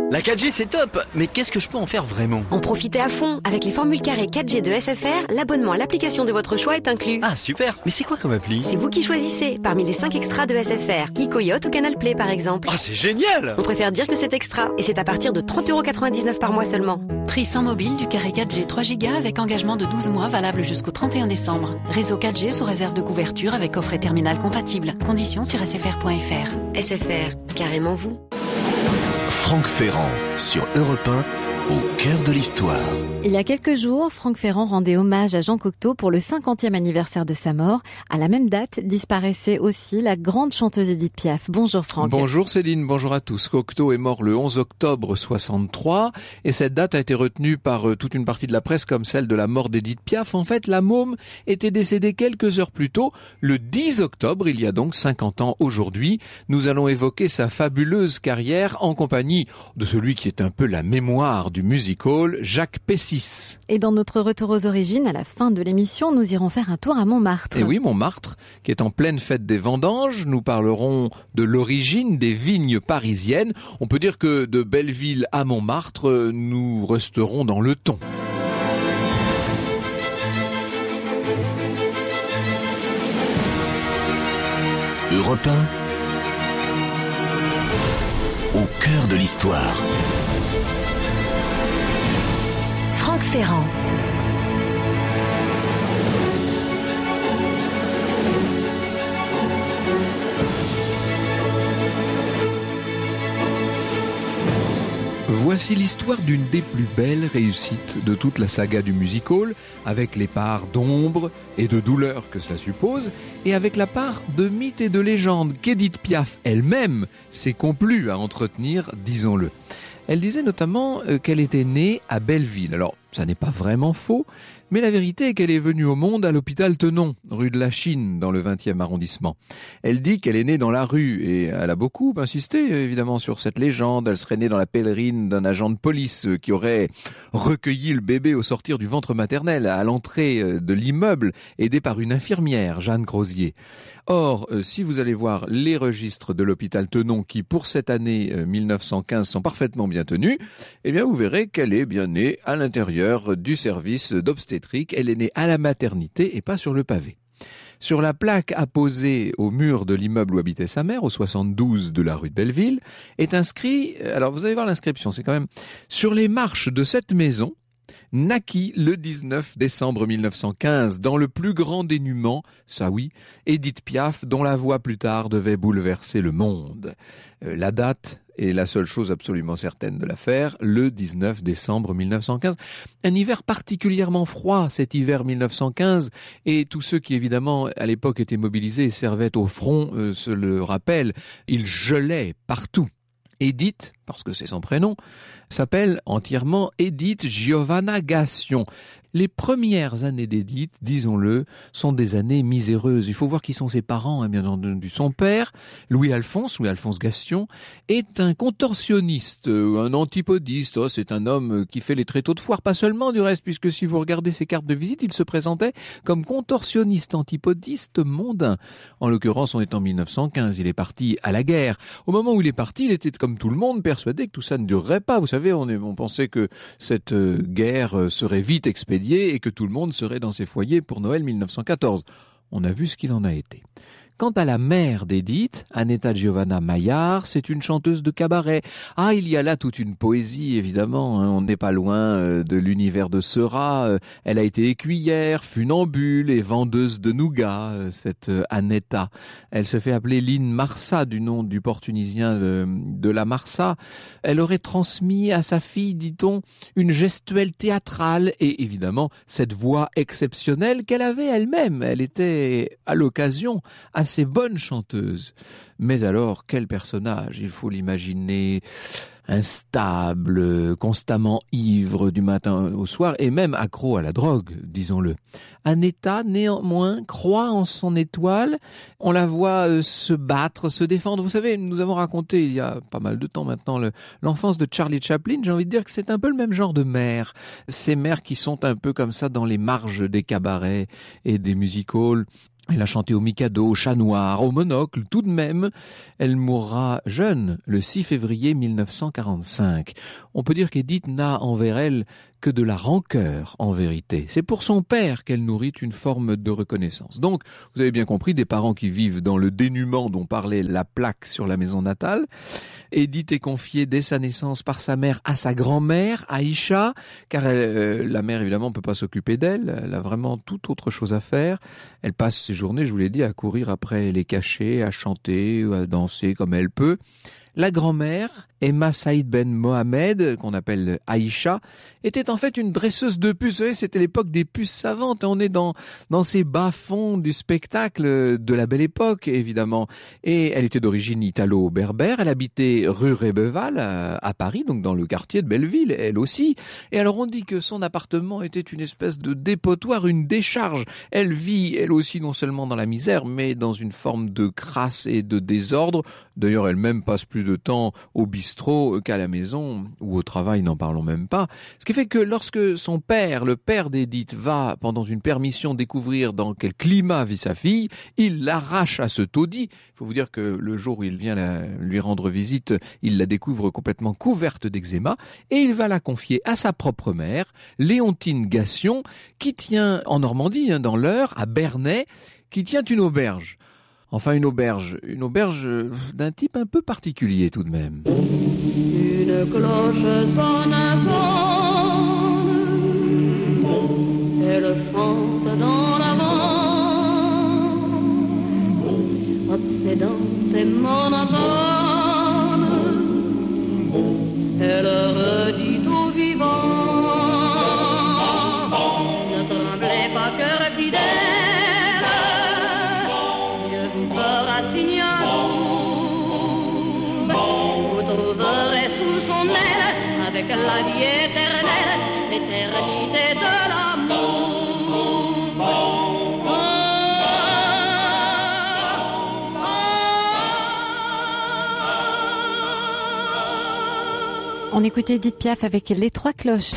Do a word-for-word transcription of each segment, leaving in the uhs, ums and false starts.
La quatre G c'est top, mais qu'est-ce que je peux en faire vraiment? En profitez à fond. Avec les formules carrées quatre G de S F R, l'abonnement à l'application de votre choix est inclus. Ah super, mais c'est quoi comme appli? C'est vous qui choisissez, parmi les cinq extras de S F R, Kikoyote ou Canal Play par exemple. Ah c'est génial! On préfère dire que c'est extra, et c'est à partir de trente euros quatre-vingt-dix-neuf par mois seulement. Prix sans mobile du carré quatre G trois giga avec engagement de douze mois valable jusqu'au trente et un décembre. Réseau quatre G sous réserve de couverture avec offre et terminal compatible. Conditions sur s f r point f r. S F R, carrément vous. Franck Ferrand sur Europe un, au cœur de l'histoire. Il y a quelques jours, Franck Ferrand rendait hommage à Jean Cocteau pour le cinquantième anniversaire de sa mort. À la même date, disparaissait aussi la grande chanteuse Édith Piaf. Bonjour Franck. Bonjour Céline, bonjour à tous. Cocteau est mort le onze octobre soixante-trois et cette date a été retenue par euh, toute une partie de la presse comme celle de la mort d'Édith Piaf. En fait, la môme était décédée quelques heures plus tôt, le dix octobre, il y a donc cinquante ans aujourd'hui. Nous allons évoquer sa fabuleuse carrière en compagnie de celui qui est un peu la mémoire du music hall, Jacques Pessis. Et dans notre retour aux origines, à la fin de l'émission, nous irons faire un tour à Montmartre. Et oui, Montmartre, qui est en pleine fête des vendanges. Nous parlerons de l'origine des vignes parisiennes. On peut dire que de Belleville à Montmartre, nous resterons dans le ton. Europe un, au cœur de l'histoire. Franck Ferrand. Voici l'histoire d'une des plus belles réussites de toute la saga du music hall, avec les parts d'ombre et de douleur que cela suppose, et avec la part de mythe et de légende qu'Édith Piaf elle-même s'est complu à entretenir, disons-le. Elle disait notamment qu'elle était née à Belleville. Alors, ça n'est pas vraiment faux, mais la vérité est qu'elle est venue au monde à l'hôpital Tenon, rue de la Chine, dans le vingtième arrondissement. Elle dit qu'elle est née dans la rue, et elle a beaucoup insisté, évidemment, sur cette légende. Elle serait née dans la pèlerine d'un agent de police qui aurait recueilli le bébé au sortir du ventre maternel, à l'entrée de l'immeuble, aidée par une infirmière, Jeanne Crozier. Or, euh, si vous allez voir les registres de l'hôpital Tenon, qui pour cette année euh, mille neuf cent quinze sont parfaitement bien tenus, eh bien vous verrez qu'elle est bien née à l'intérieur du service d'obstétrique. Elle est née à la maternité et pas sur le pavé. Sur la plaque apposée au mur de l'immeuble où habitait sa mère, au soixante-douze de la rue de Belleville, est inscrit, alors vous allez voir l'inscription, c'est quand même, sur les marches de cette maison, naquit le dix-neuf décembre mille neuf cent quinze, dans le plus grand dénuement, ça oui, Édith Piaf, dont la voix plus tard devait bouleverser le monde. Euh, la date est la seule chose absolument certaine de l'affaire, le dix-neuf décembre mille neuf cent quinze. Un hiver particulièrement froid, cet hiver mille neuf cent quinze, et tous ceux qui évidemment à l'époque étaient mobilisés et servaient au front euh, se le rappellent, il gelait partout. Édith, parce que c'est son prénom, s'appelle entièrement Édith Giovanna Gassion. Les premières années d'Édith, disons-le, sont des années miséreuses. Il faut voir qui sont ses parents, hein, bien entendu. Son père, Louis-Alphonse, Louis-Alphonse Gassion, est un contorsionniste, un antipodiste. Oh, c'est un homme qui fait les tréteaux de foire, pas seulement du reste, puisque si vous regardez ses cartes de visite, il se présentait comme contorsionniste antipodiste mondain. En l'occurrence, on est en mille neuf cent quinze, il est parti à la guerre. Au moment où il est parti, il était comme tout le monde persuadé que tout ça ne durerait pas. Vous savez, on, est, on pensait que cette euh, guerre serait vite expédiée et que tout le monde serait dans ses foyers pour Noël mille neuf cent quatorze. On a vu ce qu'il en a été. Quant à la mère d'Édith, Annetta Giovanna Maillard, c'est une chanteuse de cabaret. Ah, il y a là toute une poésie, évidemment. Hein. On n'est pas loin euh, de l'univers de Seurat. Euh, elle a été écuyère, funambule et vendeuse de nougat, euh, cette euh, Annetta. Elle se fait appeler Lynn Marsa, du nom du port tunisien de, de la Marsa. Elle aurait transmis à sa fille, dit-on, une gestuelle théâtrale et évidemment cette voix exceptionnelle qu'elle avait elle-même. Elle était, à l'occasion, assez bonne chanteuse. Mais alors, quel personnage? Il faut l'imaginer instable, constamment ivre du matin au soir et même accro à la drogue, disons-le. Annetta, néanmoins, croit en son étoile. On la voit euh, se battre, se défendre. Vous savez, nous avons raconté il y a pas mal de temps maintenant le, l'enfance de Charlie Chaplin. J'ai envie de dire que c'est un peu le même genre de mère. Ces mères qui sont un peu comme ça dans les marges des cabarets et des music halls. Elle a chanté au Mikado, au Chat Noir, au Monocle, tout de même. Elle mourra jeune, le six février mille neuf cent quarante-cinq. On peut dire qu'Édith n'a envers elle que de la rancœur, en vérité. C'est pour son père qu'elle nourrit une forme de reconnaissance. Donc, vous avez bien compris, des parents qui vivent dans le dénuement dont parlait la plaque sur la maison natale. Édith est confiée dès sa naissance par sa mère à sa grand-mère, Aïcha, car elle, euh, la mère, évidemment, ne peut pas s'occuper d'elle. Elle a vraiment toute autre chose à faire. Elle passe ses journées, je vous l'ai dit, à courir après les cachets, à chanter, à danser comme elle peut. La grand-mère, Emma Saïd Ben Mohamed, qu'on appelle Aïcha, était en fait une dresseuse de puces. Vous savez, c'était l'époque des puces savantes. On est dans, dans ces bas-fonds du spectacle de la Belle Époque, évidemment. Et elle était d'origine italo-berbère. Elle habitait rue Rébeval, à, à Paris, donc dans le quartier de Belleville, elle aussi. Et alors, on dit que son appartement était une espèce de dépotoir, une décharge. Elle vit, elle aussi, non seulement dans la misère, mais dans une forme de crasse et de désordre. D'ailleurs, elle-même passe plus de temps au bistrot qu'à la maison ou au travail, n'en parlons même pas. Ce qui fait que lorsque son père, le père d'Édith, va pendant une permission découvrir dans quel climat vit sa fille, il l'arrache à ce taudis. Il faut vous dire que le jour où il vient la, lui rendre visite, il la découvre complètement couverte d'eczéma et il va la confier à sa propre mère, Léontine Gassion, qui tient en Normandie, hein, dans l'Eure, à Bernay, qui tient une auberge. Enfin, une auberge, une auberge d'un type un peu particulier tout de même. Une cloche sonne, sonne, elle chante dans la vente, obsédante et monotone, elle redit tout vivant, ne tremblez pas, cœur fidèle. Avec la vie éternelle, l'éternité de l'amour. On écoutait Édith Piaf avec Les Trois Cloches.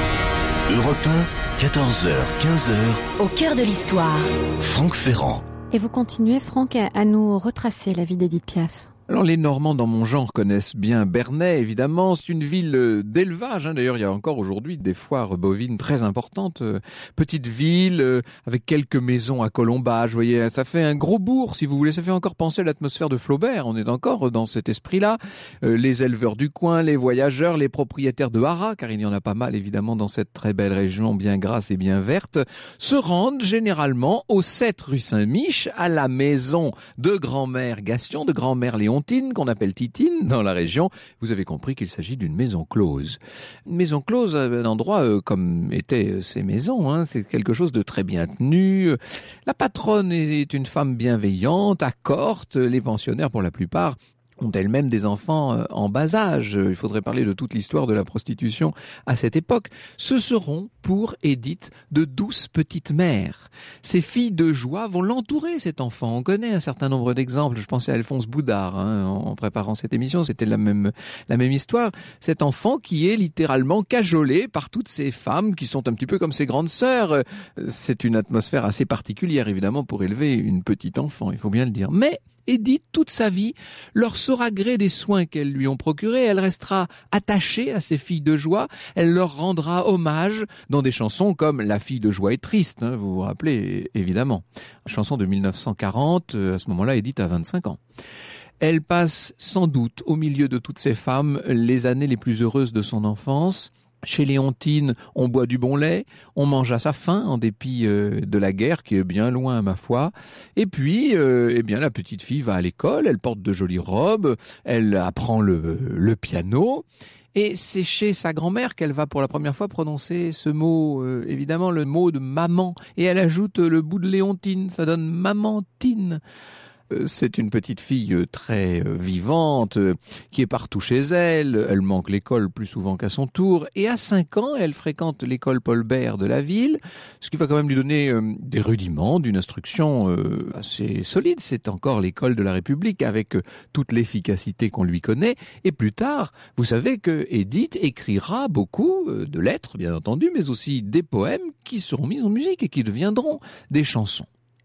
Europe un, quatorze heures, quinze heures. Au cœur de l'histoire. Franck Ferrand. Et vous continuez, Franck, à, à nous retracer la vie d'Édith Piaf. Alors les Normands dans mon genre connaissent bien Bernay, évidemment. C'est une ville d'élevage, hein. D'ailleurs il y a encore aujourd'hui des foires bovines très importantes. Petite ville euh, avec quelques maisons à colombage, vous voyez, ça fait un gros bourg si vous voulez. Ça fait encore penser à l'atmosphère de Flaubert, on est encore dans cet esprit-là. Euh, les éleveurs du coin, les voyageurs, les propriétaires de haras, car il y en a pas mal évidemment dans cette très belle région bien grasse et bien verte, se rendent généralement au sept rue Saint-Mich, à la maison de grand-mère Gassion, de grand-mère Léon, qu'on appelle Titine dans la région. Vous avez compris qu'il s'agit d'une maison close. Une maison close, un endroit euh, comme étaient ces maisons, hein, c'est quelque chose de très bien tenu. La patronne est une femme bienveillante, accorte. Les pensionnaires, pour la plupart, ont elles-mêmes des enfants en bas âge. Il faudrait parler de toute l'histoire de la prostitution à cette époque. Ce seront, pour Édith, de douces petites mères. Ces filles de joie vont l'entourer, cet enfant. On connaît un certain nombre d'exemples. Je pensais à Alphonse Boudard, hein, en préparant cette émission. C'était la même, la même histoire. Cet enfant qui est littéralement cajolé par toutes ces femmes qui sont un petit peu comme ses grandes sœurs. C'est une atmosphère assez particulière, évidemment, pour élever une petite enfant, il faut bien le dire. Mais Édith, toute sa vie, leur saura gré des soins qu'elles lui ont procurés. Elle restera attachée à ces filles de joie. Elle leur rendra hommage dans des chansons comme La fille de joie est triste, hein, vous vous rappelez, évidemment. Chanson de mille neuf cent quarante, à ce moment-là, Édith a vingt-cinq ans. Elle passe sans doute au milieu de toutes ces femmes les années les plus heureuses de son enfance. Chez Léontine, on boit du bon lait, on mange à sa faim en dépit euh, de la guerre qui est bien loin, ma foi. Et puis, euh, eh bien, la petite fille va à l'école, elle porte de jolies robes, elle apprend le, le piano. Et c'est chez sa grand-mère qu'elle va pour la première fois prononcer ce mot, euh, évidemment le mot de maman. Et elle ajoute le bout de Léontine, ça donne mamantine. C'est une petite fille très vivante, qui est partout chez elle. Elle manque l'école plus souvent qu'à son tour. Et à cinq ans, elle fréquente l'école Paul Bert de la ville, ce qui va quand même lui donner des rudiments d'une instruction assez solide. C'est encore l'école de la République avec toute l'efficacité qu'on lui connaît. Et plus tard, vous savez que Édith écrira beaucoup de lettres, bien entendu, mais aussi des poèmes qui seront mis en musique et qui deviendront des chansons.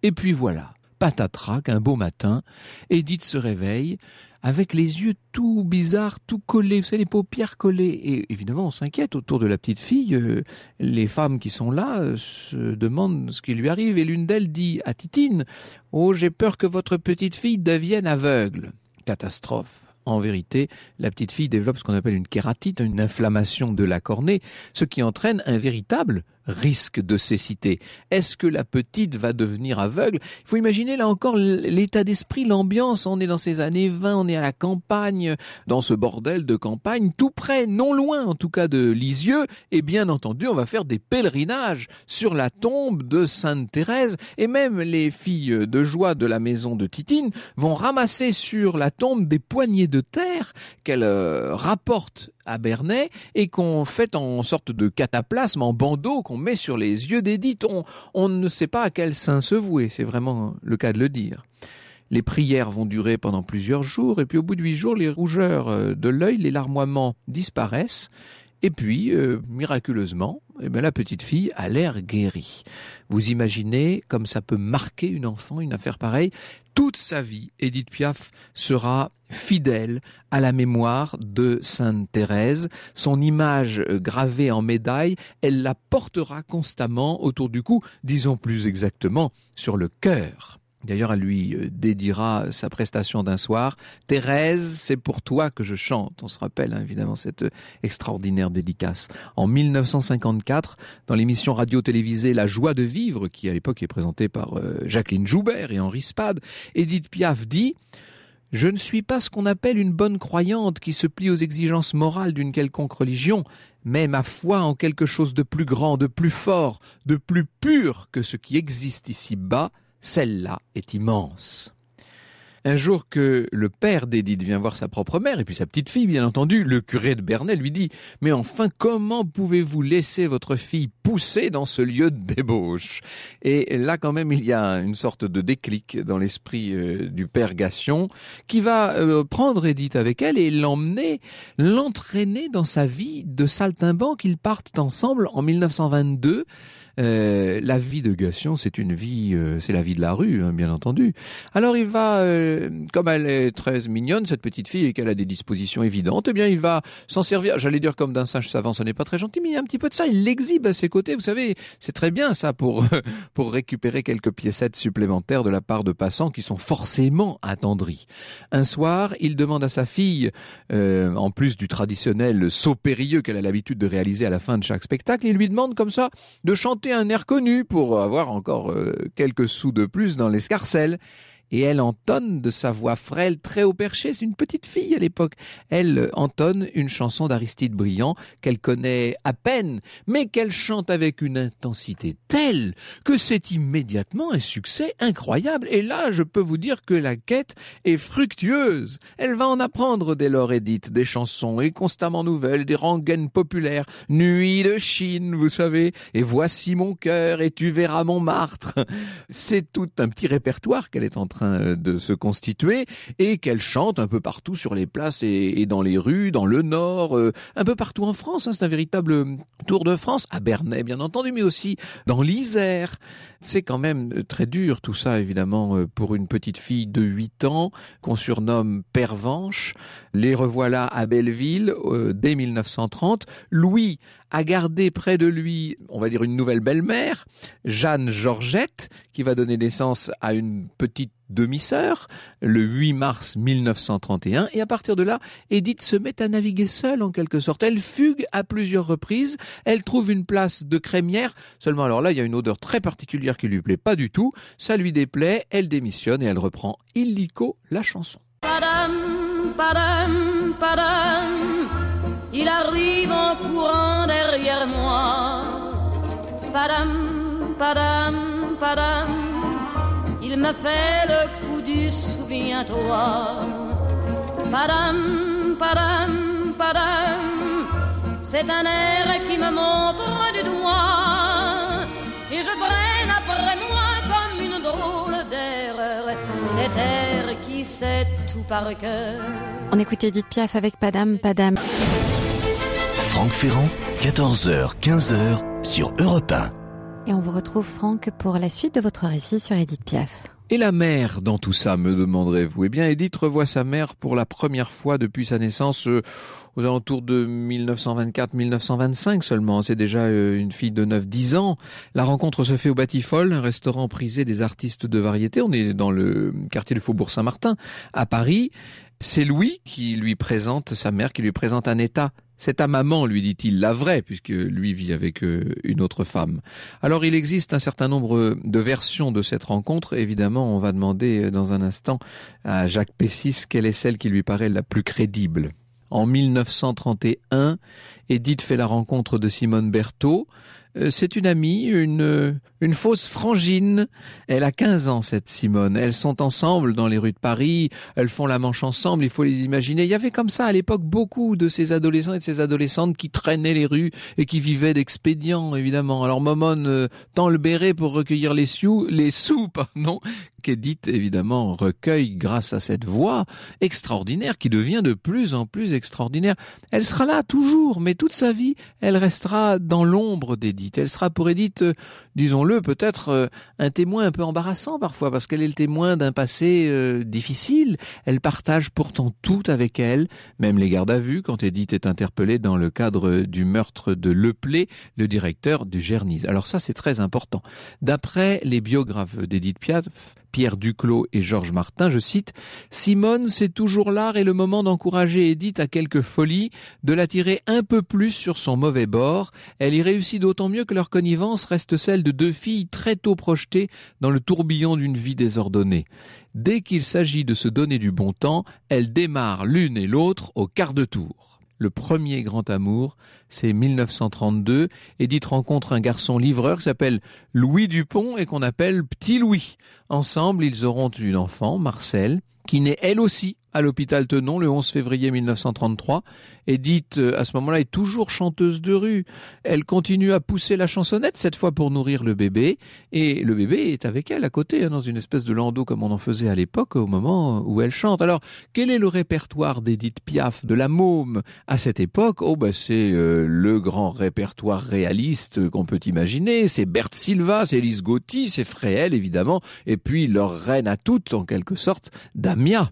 Et puis voilà, patatrac, un beau matin, Édith se réveille avec les yeux tout bizarres, tout collés, vous savez, les paupières collées. Et évidemment, on s'inquiète autour de la petite fille. Euh, les femmes qui sont là euh, se demandent ce qui lui arrive. Et l'une d'elles dit à Titine, « Oh, j'ai peur que votre petite fille devienne aveugle. » Catastrophe. En vérité, la petite fille développe ce qu'on appelle une kératite, une inflammation de la cornée, ce qui entraîne un véritable risque de cécité. Est-ce que la petite va devenir aveugle ? Il faut imaginer là encore l'état d'esprit, l'ambiance. On est dans ces années vingt, on est à la campagne, dans ce bordel de campagne, tout près, non loin en tout cas de Lisieux. Et bien entendu, on va faire des pèlerinages sur la tombe de Sainte Thérèse. Et même les filles de joie de la maison de Titine vont ramasser sur la tombe des poignées de terre qu'elles euh, rapportent à Bernay et qu'on fait en sorte de cataplasme, en bandeau qu'on met sur les yeux d'Édith. On, on ne sait pas à quel saint se vouer, c'est vraiment le cas de le dire. Les prières vont durer pendant plusieurs jours et puis au bout de huit jours, les rougeurs de l'œil, les larmoiements disparaissent et puis, euh, miraculeusement, eh bien, la petite fille a l'air guérie. Vous imaginez comme ça peut marquer une enfant, une affaire pareille. Toute sa vie, Édith Piaf sera fidèle à la mémoire de Sainte Thérèse. Son image gravée en médaille, elle la portera constamment autour du cou, disons plus exactement sur le cœur. D'ailleurs, elle lui dédiera sa prestation d'un soir. « Thérèse, c'est pour toi que je chante ». On se rappelle hein, évidemment cette extraordinaire dédicace. En mille neuf cent cinquante-quatre, dans l'émission radio-télévisée La Joie de vivre, qui à l'époque est présentée par euh, Jacqueline Joubert et Henri Spade, Édith Piaf dit « Je ne suis pas ce qu'on appelle une bonne croyante qui se plie aux exigences morales d'une quelconque religion, mais ma foi en quelque chose de plus grand, de plus fort, de plus pur que ce qui existe ici-bas, celle-là est immense. » Un jour que le père d'Édith vient voir sa propre mère, et puis sa petite fille, bien entendu, le curé de Bernay lui dit « Mais enfin, comment pouvez-vous laisser votre fille pousser dans ce lieu de débauche ?» Et là, quand même, il y a une sorte de déclic dans l'esprit euh, du père Gassion, qui va euh, prendre Édith avec elle et l'emmener, l'entraîner dans sa vie de saltimbanque. Ils partent ensemble en mille neuf cent vingt-deux. Euh, la vie de Gassion, c'est une vie, euh, c'est la vie de la rue, hein, bien entendu. Alors il va, euh, comme elle est très mignonne, cette petite fille, et qu'elle a des dispositions évidentes, eh bien il va s'en servir, j'allais dire comme d'un sage savant, ce n'est pas très gentil, mais il y a un petit peu de ça, il l'exhibe à ses côtés, vous savez, c'est très bien ça pour, pour récupérer quelques piécettes supplémentaires de la part de passants qui sont forcément attendris. Un soir, il demande à sa fille, euh, en plus du traditionnel saut périlleux qu'elle a l'habitude de réaliser à la fin de chaque spectacle, il lui demande comme ça de chanter un air connu pour avoir encore euh, quelques sous de plus dans l'escarcelle. Et elle entonne de sa voix frêle, très haut perché, c'est une petite fille à l'époque. Elle entonne une chanson d'Aristide Briand qu'elle connaît à peine, mais qu'elle chante avec une intensité telle que c'est immédiatement un succès incroyable. Et là, je peux vous dire que la quête est fructueuse. Elle va en apprendre dès lors, Édith, des chansons et constamment nouvelles, des rengaines populaires, Nuit de Chine, vous savez, et Voici mon cœur, et Tu verras Montmartre. C'est tout un petit répertoire qu'elle est en train de se constituer et qu'elle chante un peu partout sur les places et, et dans les rues, dans le Nord, euh, un peu partout en France. Hein, c'est un véritable tour de France, à Bernay bien entendu, mais aussi dans l'Isère. C'est quand même très dur tout ça, évidemment, pour une petite fille de huit ans qu'on surnomme Pervenche. Les revoilà à Belleville euh, dès mille neuf cent trente. Louis a gardé près de lui, on va dire, une nouvelle belle-mère, Jeanne Georgette, qui va donner naissance à une petite demi-sœur, le huit mars mille neuf cent trente et un. Et à partir de là, Édith se met à naviguer seule, en quelque sorte. Elle fugue à plusieurs reprises, elle trouve une place de crémière. Seulement, alors là, il y a une odeur très particulière qui lui plaît pas du tout. Ça lui déplaît, elle démissionne et elle reprend illico la chanson. Padam, padam, padam, il arrive en courant derrière moi. Padam, padam, padam, il me fait le coup du souviens-toi. Padam, padam, padam, c'est un air qui me montre du doigt, et je traîne après moi comme une drôle d'erreur, cet air qui sait tout par cœur. On écoute Édith Piaf avec Padam Padam. Franck Ferrand, quatorze heures quinze sur Europe un. Et on vous retrouve, Franck, pour la suite de votre récit sur Édith Piaf. Et la mère dans tout ça, me demanderez-vous? Eh bien, Édith revoit sa mère pour la première fois depuis sa naissance euh, aux alentours de mille neuf cent vingt-quatre mille neuf cent vingt-cinq seulement. C'est déjà euh, une fille de neuf dix ans. La rencontre se fait au Batifolles, un restaurant prisé des artistes de variété. On est dans le quartier du Faubourg Saint-Martin, à Paris. C'est Louis qui lui présente sa mère, qui lui présente Annetta. C'est ta maman, lui dit-il, la vraie, puisque lui vit avec euh, une autre femme. Alors il existe un certain nombre de versions de cette rencontre. Évidemment, on va demander dans un instant à Jacques Pessis quelle est celle qui lui paraît la plus crédible. En mille neuf cent trente et un, Édith fait la rencontre de Simone Berthaud. C'est une amie, une, une fausse frangine. Elle a quinze ans, cette Simone. Elles sont ensemble dans les rues de Paris. Elles font la manche ensemble, il faut les imaginer. Il y avait comme ça, à l'époque, beaucoup de ces adolescents et de ces adolescentes qui traînaient les rues et qui vivaient d'expédients, évidemment. Alors, Momone euh, tend le béret pour recueillir les sous, les sous, pardon, qu'Édith, évidemment, recueille grâce à cette voix extraordinaire qui devient de plus en plus extraordinaire. Elle sera là toujours, mais toute sa vie, elle restera dans l'ombre d'Édith. Elle sera pour Édith, euh, disons-le, peut-être euh, un témoin un peu embarrassant parfois, parce qu'elle est le témoin d'un passé euh, difficile. Elle partage pourtant tout avec elle, même les gardes à vue, quand Édith est interpellée dans le cadre du meurtre de Leplé, le directeur du Gernise. Alors ça, c'est très important. D'après les biographes d'Édith Piaf, Pierre Duclos et Georges Martin, je cite, « Simone, c'est toujours l'art et le moment d'encourager Édith à quelque folie, de la tirer un peu plus sur son mauvais bord. Elle y réussit d'autant mieux que leur connivence reste celle de deux filles très tôt projetées dans le tourbillon d'une vie désordonnée. Dès qu'il s'agit de se donner du bon temps, elles démarrent l'une et l'autre au quart de tour. » Le premier grand amour, c'est mille neuf cent trente-deux. Édith rencontre un garçon livreur qui s'appelle Louis Dupont et qu'on appelle Petit Louis. Ensemble, ils auront une enfant, Marcel, qui naît elle aussi à l'hôpital Tenon le onze février mille neuf cent trente-trois. Édith, à ce moment-là, est toujours chanteuse de rue. Elle continue à pousser la chansonnette, cette fois pour nourrir le bébé. Et le bébé est avec elle, à côté, hein, dans une espèce de landau comme on en faisait à l'époque, au moment où elle chante. Alors, quel est le répertoire d'Édith Piaf, de la môme, à cette époque? Oh, bah, c'est euh, le grand répertoire réaliste qu'on peut imaginer. C'est Berthe Silva, c'est Lise Gauthier, c'est Fréhel, évidemment. Et puis, leur reine à toutes, en quelque sorte, Damia.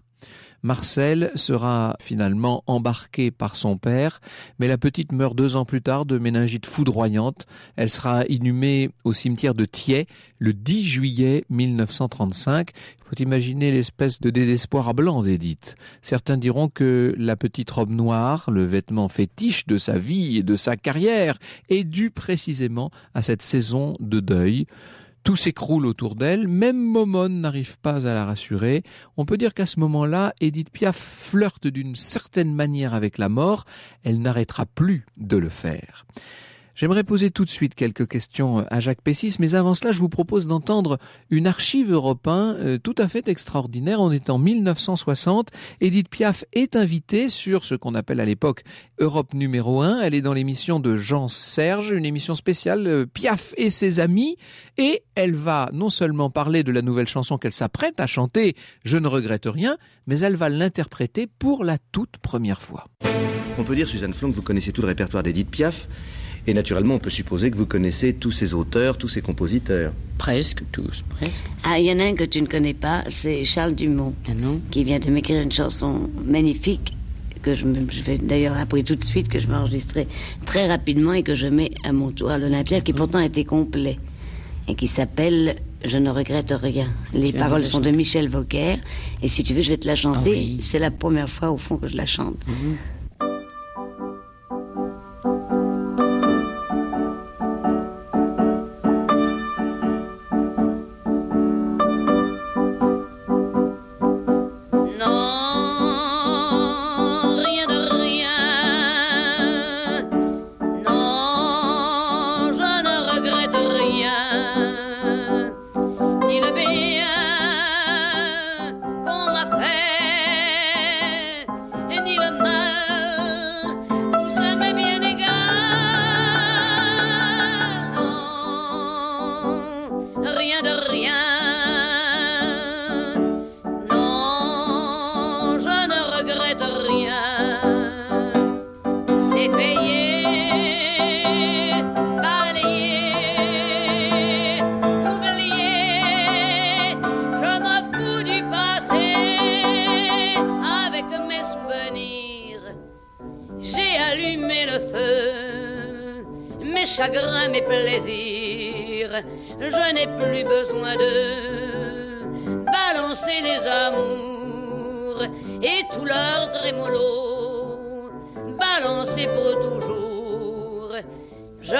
Marcel sera finalement embarqué par son père, mais la petite meurt deux ans plus tard de méningite foudroyante. Elle sera inhumée au cimetière de Thiais le dix juillet mille neuf cent trente-cinq. Il faut imaginer l'espèce de désespoir blanc d'Édith. Certains diront que la petite robe noire, le vêtement fétiche de sa vie et de sa carrière, est dû précisément à cette saison de deuil. Tout s'écroule autour d'elle, même Momone n'arrive pas à la rassurer. On peut dire qu'à ce moment-là, Édith Piaf flirte d'une certaine manière avec la mort. Elle n'arrêtera plus de le faire. J'aimerais poser tout de suite quelques questions à Jacques Pessis, mais avant cela, je vous propose d'entendre une archive Europe un euh, tout à fait extraordinaire. On est en mille neuf cent soixante. Édith Piaf est invitée sur ce qu'on appelle à l'époque Europe numéro un. Elle est dans l'émission de Jean Serge, une émission spéciale euh, Piaf et ses amis. Et elle va non seulement parler de la nouvelle chanson qu'elle s'apprête à chanter, Je ne regrette rien, mais elle va l'interpréter pour la toute première fois. On peut dire, Suzanne Flon, que vous connaissez tout le répertoire d'Édith Piaf. Et naturellement, on peut supposer que vous connaissez tous ses auteurs, tous ses compositeurs. Presque tous, presque. Ah, il y en a un que tu ne connais pas, c'est Charles Dumont. Ah non? Qui vient de m'écrire une chanson magnifique, que je, me, je vais d'ailleurs appeler tout de suite, que je vais enregistrer très rapidement et que je mets à mon tour à l'Olympia, qui pourtant était complet, et qui s'appelle Je ne regrette rien. Les tu paroles sont de Michel Vauquer, et si tu veux, je vais te la chanter. Ah oui. C'est la première fois, au fond, que je la chante. Mm-hmm. Ni le mal allumer le feu, mes chagrins, mes plaisirs, je n'ai plus besoin de balancer les amours et tout leur trémolo, balancer pour toujours, je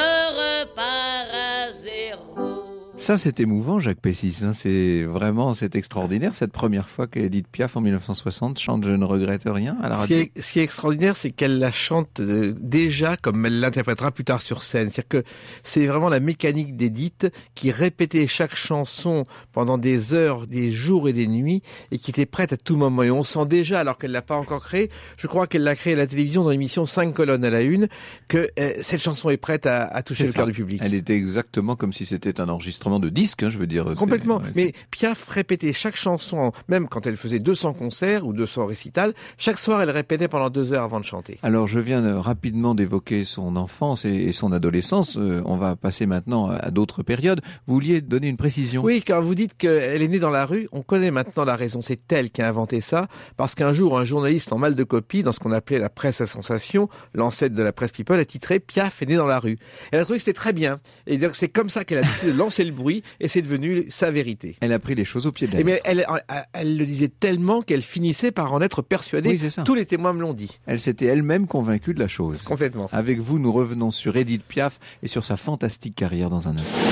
repars à zéro. Ça, c'est émouvant, Jacques Pessis. Hein. C'est vraiment, c'est extraordinaire, cette première fois qu'Édith Piaf, en mille neuf cent soixante, chante « Je ne regrette rien » à la radio. Ce qui est, ce qui est extraordinaire, c'est qu'elle la chante euh, déjà comme elle l'interprétera plus tard sur scène. C'est-à-dire que c'est vraiment la mécanique d'Édith qui répétait chaque chanson pendant des heures, des jours et des nuits, et qui était prête à tout moment. Et on sent déjà, alors qu'elle l'a pas encore créée, je crois qu'elle l'a créée à la télévision dans l'émission cinq colonnes à la une, que euh, cette chanson est prête à, à toucher c'est le cœur du public. Elle était exactement comme si c'était un enregistrement de disque, hein, je veux dire. Complètement. Ouais, mais Piaf répétait chaque chanson, même quand elle faisait deux cents concerts ou deux cents récitals, chaque soir elle répétait pendant deux heures avant de chanter. Alors je viens euh, rapidement d'évoquer son enfance et, et son adolescence. Euh, on va passer maintenant à, à d'autres périodes. Vous vouliez donner une précision? Oui, quand vous dites qu'elle est née dans la rue, on connaît maintenant la raison. C'est elle qui a inventé ça, parce qu'un jour un journaliste en mal de copie, dans ce qu'on appelait la presse à sensation, l'ancêtre de la presse People, a titré Piaf est née dans la rue. Elle a trouvé que c'était très bien. Et donc c'est comme ça qu'elle a décidé de lancer le bruit. Et c'est devenu sa vérité. Elle a pris les choses au pied de la lettre. Mais elle, elle, elle le disait tellement qu'elle finissait par en être persuadée. Oui, c'est ça. Tous les témoins me l'ont dit. Elle s'était elle-même convaincue de la chose. Complètement. Avec vous, nous revenons sur Édith Piaf et sur sa fantastique carrière dans un instant.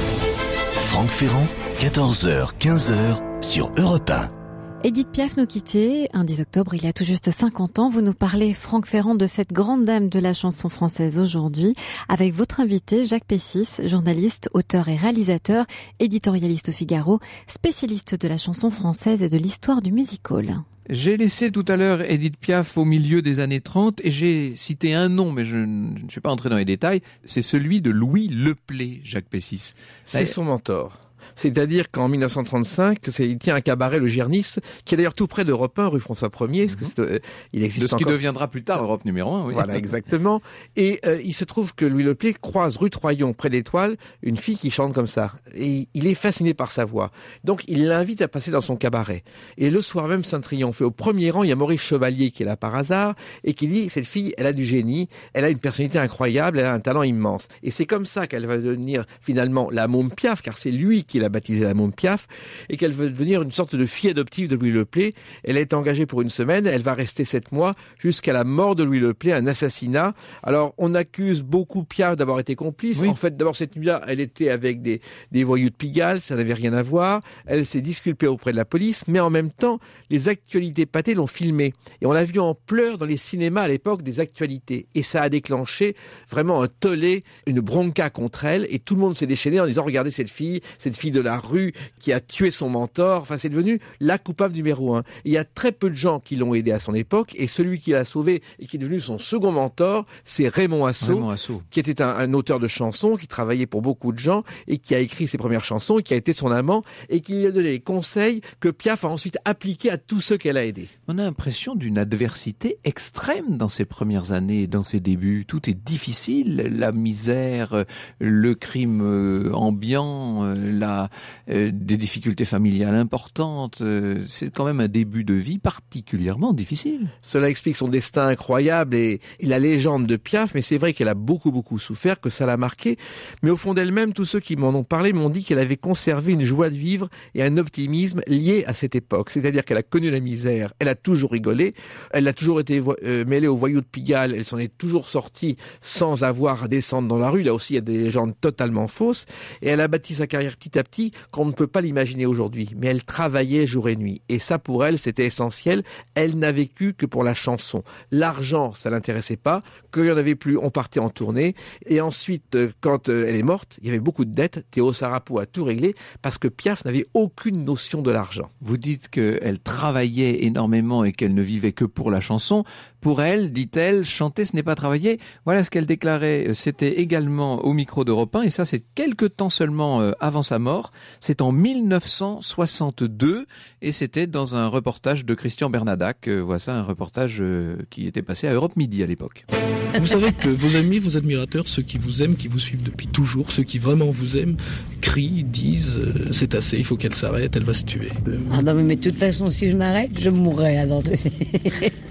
Franck Ferrand, quatorze heures, quinze heures sur Europe un. Édith Piaf nous quittait un dix octobre, il y a tout juste cinquante ans. Vous nous parlez, Franck Ferrand, de cette grande dame de la chanson française aujourd'hui, avec votre invité, Jacques Pessis, journaliste, auteur et réalisateur, éditorialiste au Figaro, spécialiste de la chanson française et de l'histoire du music-hall. J'ai laissé tout à l'heure Édith Piaf au milieu des années trente et j'ai cité un nom, mais je ne suis pas entré dans les détails. C'est celui de Louis Leplay, Jacques Pessis. C'est son mentor. C'est-à-dire qu'en mille neuf cent trente-cinq, c'est, il tient un cabaret, le Girnis, qui est d'ailleurs tout près d'Europe un, rue François Ier. Parce que c'est, euh, il existe de ce encore. Qui deviendra plus tard Europe numéro un, oui. Voilà, exactement. Et euh, il se trouve que Louis Leplay croise rue Troyon, près d'Étoile, une fille qui chante comme ça. Et il est fasciné par sa voix. Donc il l'invite à passer dans son cabaret. Et le soir même, Saint-Triomphé, au premier rang, il y a Maurice Chevalier qui est là par hasard, et qui dit, cette fille, elle a du génie, elle a une personnalité incroyable, elle a un talent immense. Et c'est comme ça qu'elle va devenir finalement la Môme Piaf, car c'est lui qui l'a baptisée la Môme Piaf, et qu'elle veut devenir une sorte de fille adoptive de Louis Leplay. Elle est engagée pour une semaine, elle va rester sept mois jusqu'à la mort de Louis Leplay, un assassinat. Alors on accuse beaucoup Piaf d'avoir été complice. Oui. En fait, d'abord cette nuit-là, elle était avec des, des voyous de Pigalle, ça n'avait rien à voir. Elle s'est disculpée auprès de la police, mais en même temps, les actualités pâtées l'ont filmée. Et on l'a vu en pleurs dans les cinémas à l'époque des actualités. Et ça a déclenché vraiment un tollé, une bronca contre elle, et tout le monde s'est déchaîné en disant, regardez cette fille, cette fille de la rue qui a tué son mentor. Enfin, c'est devenu la coupable numéro un. Et il y a très peu de gens qui l'ont aidé à son époque, et celui qui l'a sauvé et qui est devenu son second mentor, c'est Raymond Assaut, Raymond Assaut. qui était un, un auteur de chansons, qui travaillait pour beaucoup de gens, et qui a écrit ses premières chansons, et qui a été son amant, et qui lui a donné les conseils que Piaf a ensuite appliqués à tous ceux qu'elle a aidés. On a l'impression d'une adversité extrême dans ses premières années, dans ses débuts. Tout est difficile, la misère, le crime ambiant, la, euh, des difficultés familiales importantes. Euh, c'est quand même un début de vie particulièrement difficile. Cela explique son destin incroyable et, et la légende de Piaf, mais c'est vrai qu'elle a beaucoup beaucoup souffert, que ça l'a marqué. Mais au fond d'elle-même, tous ceux qui m'en ont parlé m'ont dit qu'elle avait conservé une joie de vivre et un optimisme lié à cette époque. C'est-à-dire qu'elle a connu la misère, elle a toujours rigolé, elle a toujours été euh, mêlée aux voyous de Pigalle, elle s'en est toujours sortie sans avoir à descendre dans la rue. Là aussi, il y a des légendes totalement fausses. Et elle a bâti sa carrière petit à petit, qu'on ne peut pas l'imaginer aujourd'hui. Mais elle travaillait jour et nuit. Et ça, pour elle, c'était essentiel. Elle n'a vécu que pour la chanson. L'argent, ça l'intéressait pas. Quand il n'y en avait plus, on partait en tournée. Et ensuite, quand elle est morte, il y avait beaucoup de dettes. Théo Sarapo a tout réglé parce que Piaf n'avait aucune notion de l'argent. Vous dites qu'elle travaillait énormément et qu'elle ne vivait que pour la chanson. Pour elle, dit-elle, chanter ce n'est pas travailler. Voilà ce qu'elle déclarait. C'était également au micro d'Europe un, et ça c'est quelques temps seulement avant sa mort. C'est en mille neuf cent soixante-deux, et c'était dans un reportage de Christian Bernadac. Voilà, un reportage qui était passé à Europe Midi à l'époque. Vous savez que vos amis, vos admirateurs, ceux qui vous aiment, qui vous suivent depuis toujours, ceux qui vraiment vous aiment, crient, disent euh, c'est assez, il faut qu'elle s'arrête, elle va se tuer. Ah bah mais de toute façon, si je m'arrête, je mourrai. Alors,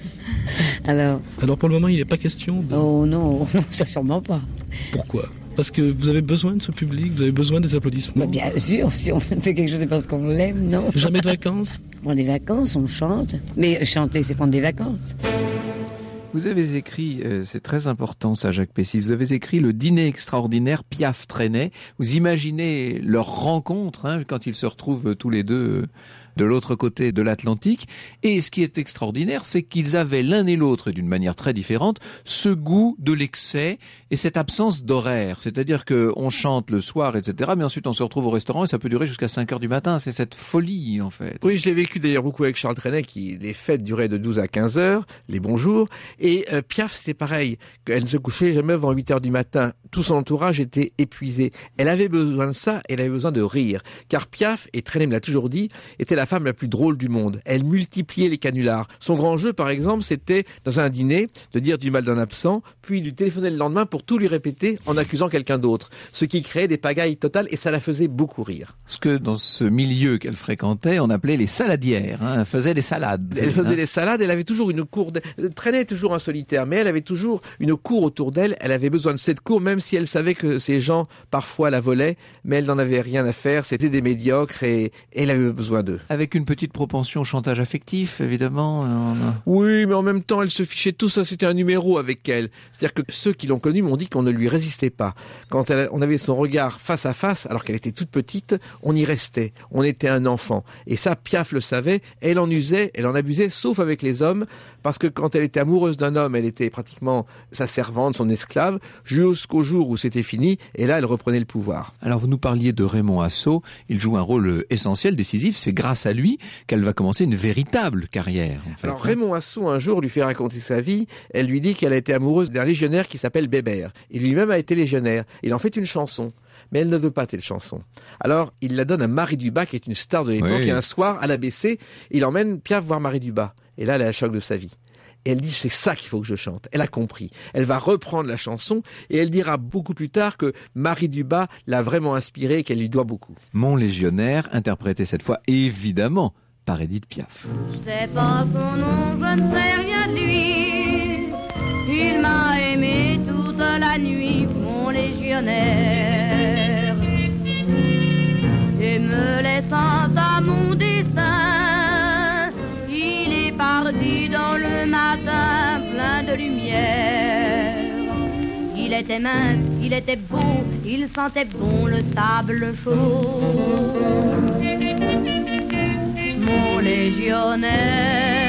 Alors Alors pour le moment, il n'est pas question de... Oh non, ça sûrement pas. Pourquoi ? Parce que vous avez besoin de ce public, vous avez besoin des applaudissements. Bah bien sûr, si on fait quelque chose, c'est parce qu'on l'aime, non ? Jamais de vacances ? On prend des vacances, on chante. Mais chanter, c'est prendre des vacances. Vous avez écrit, euh, c'est très important ça, Jacques Pessis, vous avez écrit le dîner extraordinaire Piaf-Trenet. Vous imaginez leur rencontre hein, quand ils se retrouvent tous les deux euh, de l'autre côté de l'Atlantique. Et ce qui est extraordinaire, c'est qu'ils avaient l'un et l'autre, d'une manière très différente, ce goût de l'excès et cette absence d'horaire. C'est-à-dire qu'on chante le soir, et cetera, mais ensuite on se retrouve au restaurant et ça peut durer jusqu'à cinq heures du matin. C'est cette folie, en fait. Oui, je l'ai vécu d'ailleurs beaucoup avec Charles Trenet, qui les fêtes duraient de douze à quinze heures, les bons jours. Et euh, Piaf, c'était pareil. Elle ne se couchait jamais avant huit heures du matin. Tout son entourage était épuisé. Elle avait besoin de ça, elle avait besoin de rire. Car Piaf, et Trenet me l'a toujours dit, était la femme la plus drôle du monde. Elle multipliait les canulars. Son grand jeu, par exemple, c'était, dans un dîner, de dire du mal d'un absent, puis lui téléphoner le lendemain pour tout lui répéter en accusant quelqu'un d'autre. Ce qui créait des pagailles totales et ça la faisait beaucoup rire. Ce que, dans ce milieu qu'elle fréquentait, on appelait les saladières. Hein. Elle faisait des salades. Elle faisait hein. des salades, elle avait toujours une cour... De... Trenet toujours un solitaire, mais elle avait toujours une cour autour d'elle. Elle avait besoin de cette cour, même si elle savait que ces gens, parfois, la volaient, mais elle n'en avait rien à faire. C'était des médiocres et elle avait besoin d'eux. Avec une petite propension au chantage affectif, évidemment. A... Oui, mais en même temps, elle se fichait de tout ça. C'était un numéro avec elle. C'est-à-dire que ceux qui l'ont connue m'ont dit qu'on ne lui résistait pas. Quand elle, on avait son regard face à face, alors qu'elle était toute petite, on y restait. On était un enfant. Et ça, Piaf le savait. Elle en usait, elle en abusait, sauf avec les hommes, parce que quand elle était amoureuse d'un homme, elle était pratiquement sa servante, son esclave, jusqu'au jour où c'était fini, et là, elle reprenait le pouvoir. Alors, vous nous parliez de Raymond Asso. Il joue un rôle essentiel, décisif. C'est grâce à lui qu'elle va commencer une véritable carrière. En fait. Alors Raymond Asso, un jour, lui fait raconter sa vie. Elle lui dit qu'elle a été amoureuse d'un légionnaire qui s'appelle Bébert. Il lui-même a été légionnaire. Il en fait une chanson. Mais elle ne veut pas telle chanson. Alors, il la donne à Marie Dubas, qui est une star de l'époque, oui. Et un soir, à l'A B C, il emmène Piaf voir Marie Dubas. Et là, elle a le choc de sa vie. Et elle dit, c'est ça qu'il faut que je chante. Elle a compris. Elle va reprendre la chanson et elle dira beaucoup plus tard que Marie Dubas l'a vraiment inspirée et qu'elle lui doit beaucoup. Mon légionnaire, interprété cette fois, évidemment, par Édith Piaf. Je sais pas son nom, je ne sais rien de lui. Il m'a aimé toute la nuit, mon légionnaire. Et me laissant à mon destin, il est parti dans le matin plein de lumière. Il était mince, il était beau, il sentait bon le sable chaud. Mon légionnaire.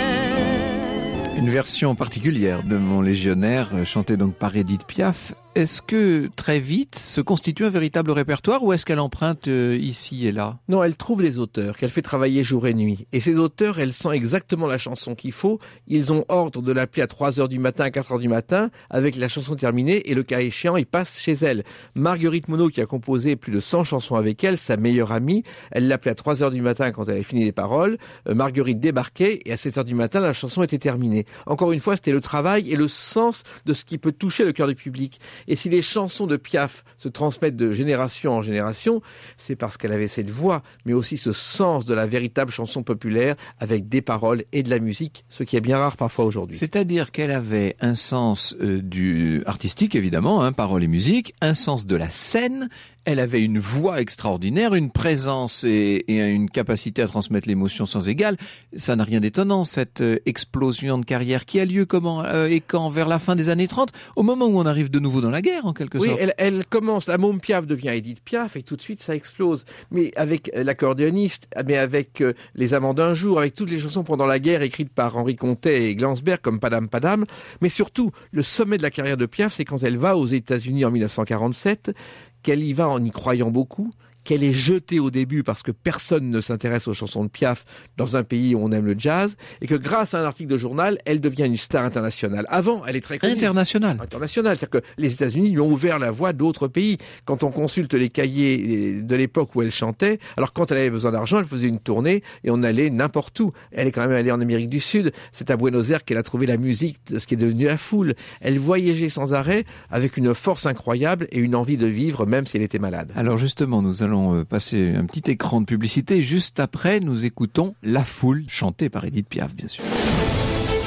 Une version particulière de Mon légionnaire, chantée donc par Édith Piaf. Est-ce que très vite se constitue un véritable répertoire ou est-ce qu'elle emprunte euh, ici et là ? Non, elle trouve les auteurs qu'elle fait travailler jour et nuit. Et ces auteurs, elle sent exactement la chanson qu'il faut. Ils ont ordre de l'appeler à trois heures du matin, à quatre heures du matin, avec la chanson terminée et le cas échéant, ils passent chez elle. Marguerite Monod, qui a composé plus de cent chansons avec elle, sa meilleure amie, elle l'appelait à trois heures du matin quand elle avait fini les paroles. Euh, Marguerite débarquait et à sept heures du matin, la chanson était terminée. Encore une fois, c'était le travail et le sens de ce qui peut toucher le cœur du public. Et si les chansons de Piaf se transmettent de génération en génération, c'est parce qu'elle avait cette voix, mais aussi ce sens de la véritable chanson populaire avec des paroles et de la musique, ce qui est bien rare parfois aujourd'hui. C'est-à-dire qu'elle avait un sens euh, du artistique, évidemment, hein, paroles et musique, un sens de la scène. Elle avait une voix extraordinaire, une présence et, et une capacité à transmettre l'émotion sans égale. Ça n'a rien d'étonnant, cette euh, explosion de carrière qui a lieu comment euh, et quand vers la fin des années trente, au moment où on arrive de nouveau dans la guerre, en quelque oui, sorte. Oui, elle, elle commence, la Môme Piaf devient Édith Piaf et tout de suite ça explose. Mais avec l'accordéoniste, mais avec euh, Les Amants d'un jour, avec toutes les chansons pendant la guerre écrites par Henri Contet et Glansberg comme Padam Padam. Mais surtout, le sommet de la carrière de Piaf, c'est quand elle va aux États-Unis en mille neuf cent quarante-sept, qu'elle y va en y croyant beaucoup, qu'elle est jetée au début parce que personne ne s'intéresse aux chansons de Piaf dans un pays où on aime le jazz, et que grâce à un article de journal, elle devient une star internationale. Avant, elle est très connue. Internationale. Internationale. C'est-à-dire que les États-Unis lui ont ouvert la voie d'autres pays. Quand on consulte les cahiers de l'époque où elle chantait, alors quand elle avait besoin d'argent, elle faisait une tournée et on allait n'importe où. Elle est quand même allée en Amérique du Sud. C'est à Buenos Aires qu'elle a trouvé la musique, ce qui est devenu la foule. Elle voyageait sans arrêt avec une force incroyable et une envie de vivre, même si elle était malade. Alors justement, nous allons passer un petit écran de publicité. Juste après, nous écoutons La Foule, chantée par Édith Piaf, bien sûr.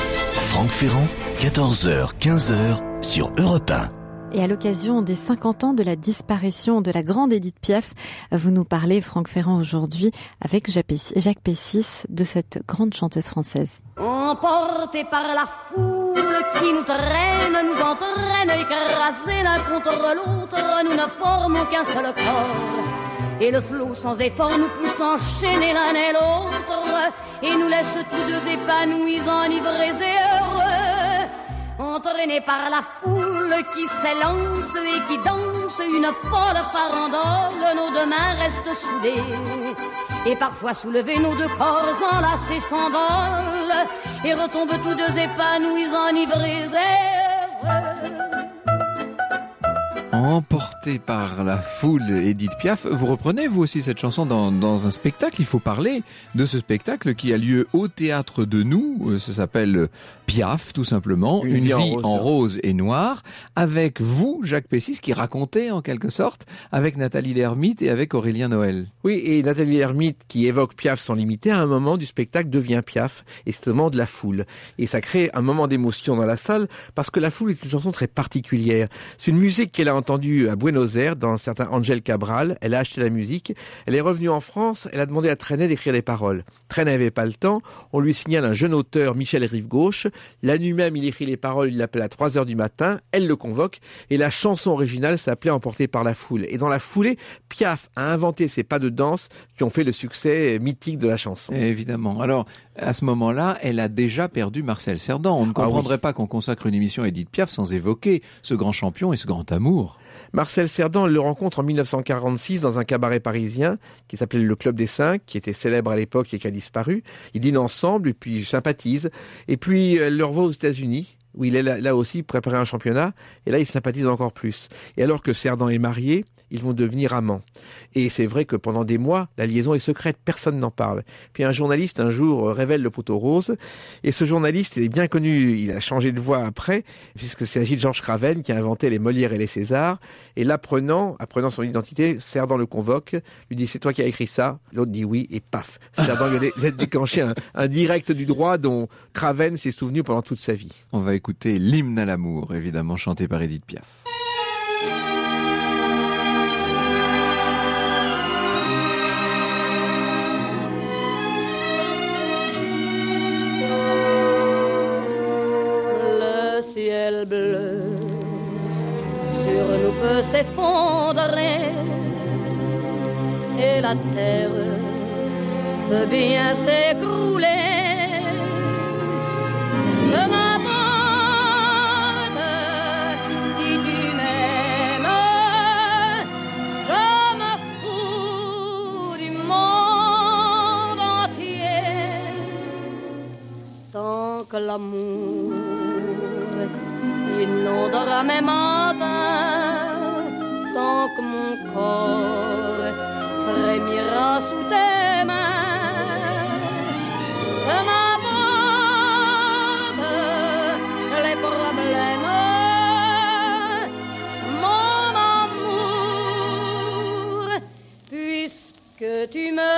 Franck Ferrand, quatorze heures quinze sur Europe un. Et à l'occasion des cinquante ans de la disparition de la grande Édith Piaf, vous nous parlez, Franck Ferrand, aujourd'hui, avec Jacques Pessis, de cette grande chanteuse française. Emportés par la foule qui nous traîne, nous entraîne, écrasés l'un contre l'autre, nous ne formons qu'un seul corps. Et le flot sans effort nous pousse enchaîner l'un et l'autre, et nous laisse tous deux épanouis, enivrés et heureux. Entraînés par la foule qui s'élance et qui danse une folle farandole, nos deux mains restent soudées. Et parfois soulevés, nos deux corps enlacés s'envolent et retombent tous deux épanouis, enivrés et heureux. Emporté par la foule, Édith Piaf. Vous reprenez, vous aussi, cette chanson dans, dans un spectacle. Il faut parler de ce spectacle qui a lieu au Théâtre de Nous. Ça s'appelle Piaf, tout simplement. Une, Une vie, vie en, rose. en rose et noir. Avec vous, Jacques Pessis, qui racontait, en quelque sorte, avec Nathalie Lermite et avec Aurélien Noël. Oui, et Nathalie Lermite, qui évoque Piaf sans limiter, à un moment du spectacle devient Piaf. Et c'est le moment de la foule. Et ça crée un moment d'émotion dans la salle, parce que la foule est une chanson très particulière. C'est une musique qu'elle a entendue à Buenos Aires, dans un certain Angel Cabral. Elle a acheté la musique. Elle est revenue en France. Elle a demandé à Trenet d'écrire les paroles. Trenet n'avait pas le temps. On lui signale un jeune auteur, Michel Rive-Gauche. La nuit même, il écrit les paroles. Il l'appelle à trois heures du matin. Elle le convoque. Et la chanson originale s'appelait Emportée par la foule. Et dans la foulée, Piaf a inventé ces pas de danse qui ont fait le succès mythique de la chanson. Évidemment. Alors, à ce moment-là, elle a déjà perdu Marcel Cerdan. On ne comprendrait ah oui. pas qu'on consacre une émission à Édith Piaf sans évoquer ce grand champion et ce grand amour. Marcel Cerdan le rencontre en mille neuf cent quarante-six dans un cabaret parisien qui s'appelait le Club des Cinq, qui était célèbre à l'époque et qui a disparu. Ils dînent ensemble et puis ils sympathisent. Et puis elle le revoit aux États-Unis, où il est là, là aussi préparé un championnat. Et là, ils sympathisent encore plus. Et alors que Cerdan est marié, ils vont devenir amants. Et c'est vrai que pendant des mois, la liaison est secrète, personne n'en parle. Puis un journaliste, un jour, révèle le poteau rose. Et ce journaliste, il est bien connu, il a changé de voix après, puisqu'il s'agit de Georges Craven, qui a inventé les Molières et les Césars. Et l'apprenant, apprenant son identité, Cerdan le convoque, lui dit « C'est toi qui as écrit ça ?» L'autre dit oui, et paf, Cerdan lui a déclenché un, un direct du droit dont Craven s'est souvenu pendant toute sa vie. On va écouter l'hymne à l'amour, évidemment, chanté par Édith Piaf. Le ciel bleu sur nous peut s'effondrer et la terre peut bien s'écrouler. De ma porte, si tu m'aimes, je me fous du monde entier. Tant que l'amour inondera mes matins, tant que mon corps frémira sous tes mains. De ma que tu m'aimes.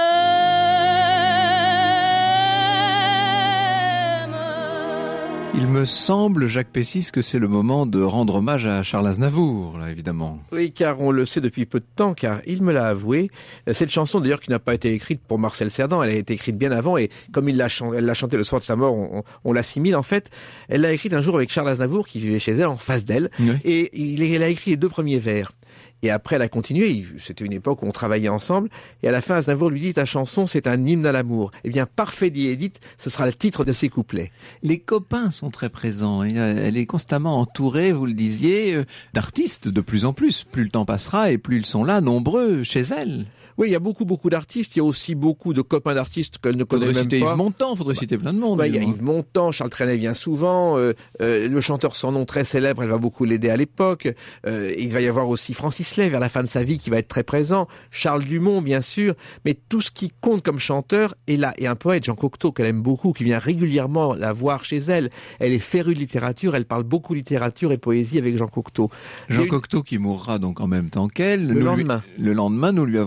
Il me semble, Jacques Pessis, que c'est le moment de rendre hommage à Charles Aznavour, là, évidemment. Oui, car on le sait depuis peu de temps, car il me l'a avoué. Cette chanson, d'ailleurs, qui n'a pas été écrite pour Marcel Cerdan, elle a été écrite bien avant, et comme il l'a, ch- elle l'a chantée le soir de sa mort, on, on l'assimile, en fait. Elle l'a écrite un jour avec Charles Aznavour, qui vivait chez elle, en face d'elle, oui. et il, elle a écrit les deux premiers vers. Et après, elle a continué. C'était une époque où on travaillait ensemble. Et à la fin, Aznavour lui dit « Ta chanson, c'est un hymne à l'amour. » Eh bien, parfait, dit Édith, ce sera le titre de ses couplets. Les copains sont très présents. Elle est constamment entourée, vous le disiez, d'artistes de plus en plus. Plus le temps passera et plus ils sont là, nombreux, chez elle. Oui, il y a beaucoup, beaucoup d'artistes. Il y a aussi beaucoup de copains d'artistes qu'elle ne connaît même pas. Faudrait citer Yves Montand, faudrait bah, citer plein de monde. Bah, il y a Yves Montand, Charles Trenet vient souvent, euh, euh, le chanteur sans nom très célèbre, elle va beaucoup l'aider à l'époque. Euh, il va y avoir aussi Francis Lay vers la fin de sa vie qui va être très présent. Charles Dumont, bien sûr. Mais tout ce qui compte comme chanteur est là. Et un poète, Jean Cocteau, qu'elle aime beaucoup, qui vient régulièrement la voir chez elle. Elle est férue de littérature, elle parle beaucoup littérature et poésie avec Jean Cocteau. Jean Cocteau qui mourra donc en même temps qu'elle. Le nous lendemain. Lui, le lendemain, nous lui avons consacré